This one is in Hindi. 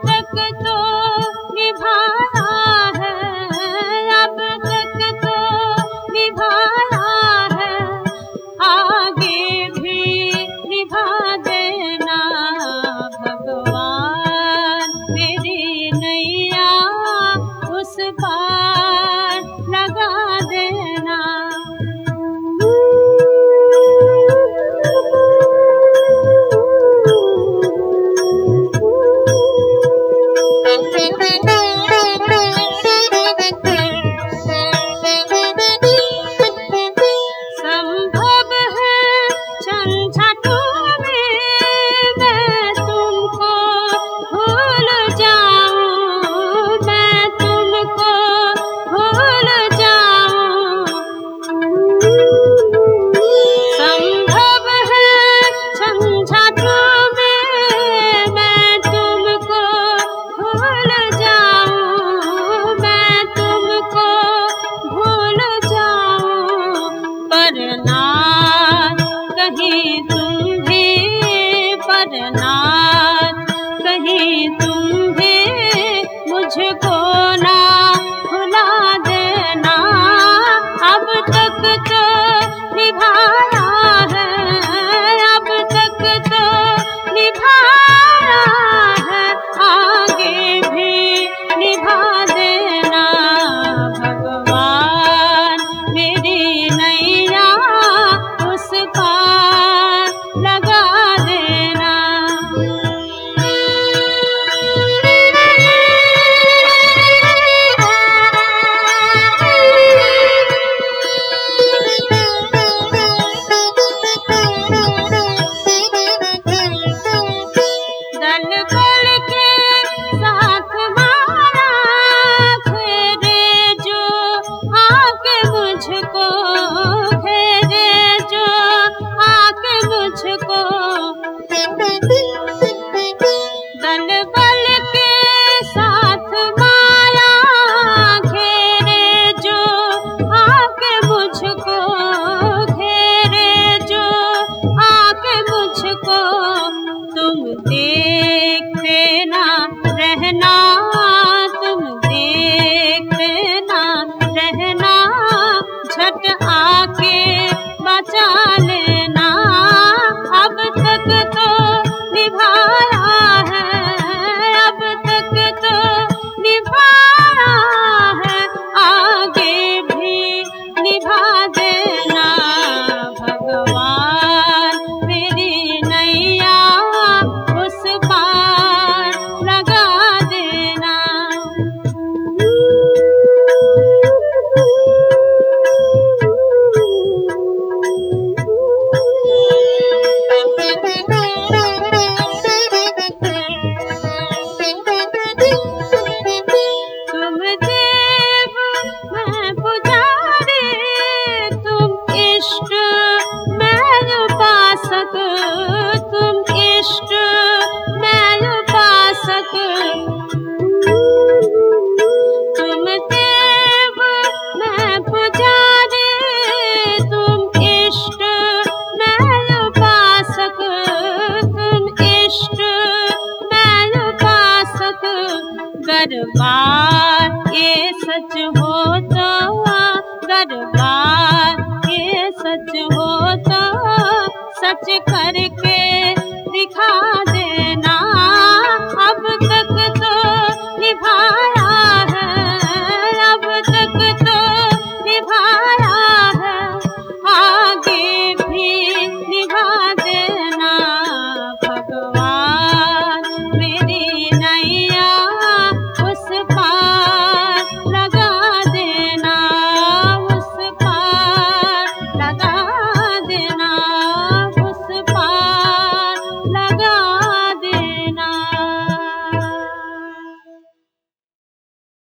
तक तो निभाया है, अब तक तो निभाया है, आगे भी निभा देना भगवान। मेरी नैया उस पार लगा देना। संभव है झंझटों में मैं तुमको भूल जाऊं, मैं तुमको भूल जाऊं। संभव है झंझटों में मैं तुमको भूल जाऊं, मैं तुमको भूल जाऊं। पर नाथ कहीं तुम भी, पर नाथ कहीं तुम भी मुझको ना भुला देना। अब तक तो निभाया है, अब तक तो निभाया है, आगे भी निभा देना भगवान। मेरी नैया उस पार लगा देना। दल बल के साथ मारा घेरे जो आके मुझको, घेरे जो आके मुझको। दल बल के साथ माया घेरे जो आके मुझको, घेरे जो आके मुझको। तुम देखते ना रहना, तुम देखते ना रहना, झट आके बचा लेना। अब तक तो निभाया है, अब तक तो निभाया है, आगे भी निभा देना भगवान। मेरी नैया उस पार लगा देना। तुम देव मैं पुजारी, तुम इष्ट मैं उपासक, तुम इष्ट मैं उपासक। तुम देव मैं पुजारी, तुम इष्ट मैं उपासक, तुम इष्ट मैं उपासक। गर बात ये सच हो